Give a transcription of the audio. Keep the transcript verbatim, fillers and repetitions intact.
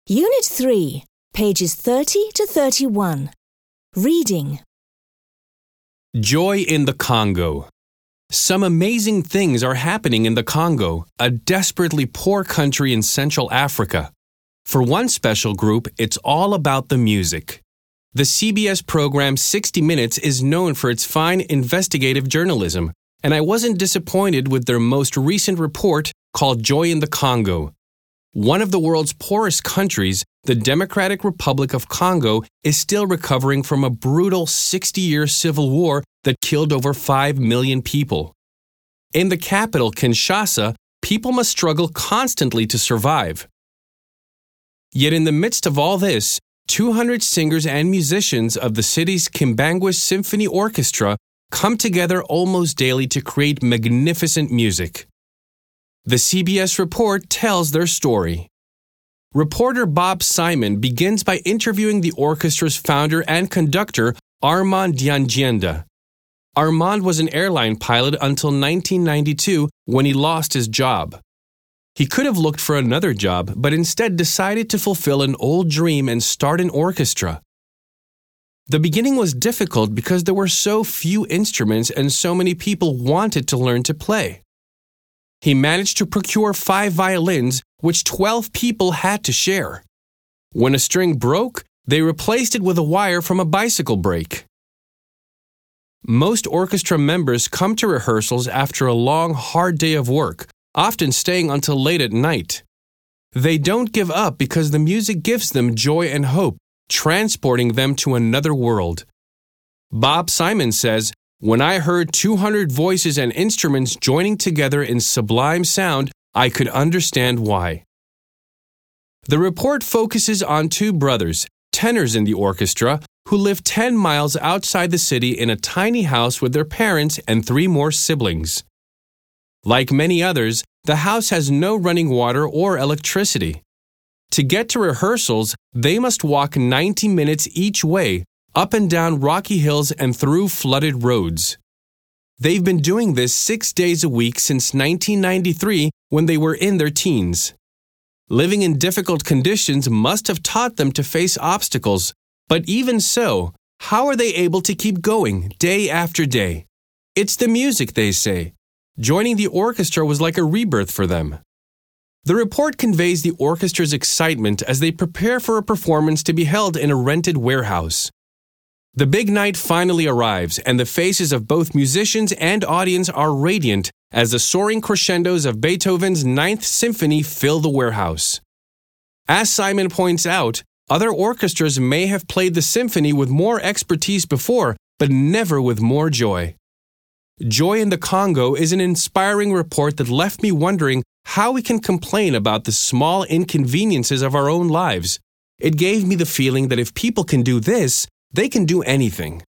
Unit three, pages thirty to thirty-one. Reading. Joy in the Congo. Some amazing things are happening in the Congo, a desperately poor country in Central Africa. For one special group, it's all about the music. The C B S program sixty minutes is known for its fine investigative journalism, and I wasn't disappointed with their most recent report called Joy in the Congo. One of the world's poorest countries, the Democratic Republic of Congo, is still recovering from a brutal sixty-year civil war that killed over five million people. In the capital, Kinshasa, people must struggle constantly to survive. Yet in the midst of all this, two hundred singers and musicians of the city's Kimbangwe Symphony Orchestra come together almost daily to create magnificent music. The C B S report tells their story. Reporter Bob Simon begins by interviewing the orchestra's founder and conductor, Armand Diangienda. Armand was an airline pilot until nineteen ninety-two when he lost his job. He could have looked for another job, but instead decided to fulfill an old dream and start an orchestra. The beginning was difficult because there were so few instruments and so many people wanted to learn to play. He managed to procure five violins, which twelve people had to share. When a string broke, they replaced it with a wire from a bicycle brake. Most orchestra members come to rehearsals after a long, hard day of work, often staying until late at night. They don't give up because the music gives them joy and hope, transporting them to another world. Bob Simon says, "When I heard two hundred voices and instruments joining together in sublime sound, I could understand why." The report focuses on two brothers, tenors in the orchestra, who live ten miles outside the city in a tiny house with their parents and three more siblings. Like many others, the house has no running water or electricity. To get to rehearsals, they must walk ninety minutes each way, up and down rocky hills and through flooded roads. They've been doing this six days a week since nineteen ninety-three when they were in their teens. Living in difficult conditions must have taught them to face obstacles, but even so, how are they able to keep going day after day? It's the music, they say. Joining the orchestra was like a rebirth for them. The report conveys the orchestra's excitement as they prepare for a performance to be held in a rented warehouse. The big night finally arrives, and the faces of both musicians and audience are radiant as the soaring crescendos of Beethoven's Ninth Symphony fill the warehouse. As Simon points out, other orchestras may have played the symphony with more expertise before, but never with more joy. Joy in the Congo is an inspiring report that left me wondering how we can complain about the small inconveniences of our own lives. It gave me the feeling that if people can do this, they can do anything.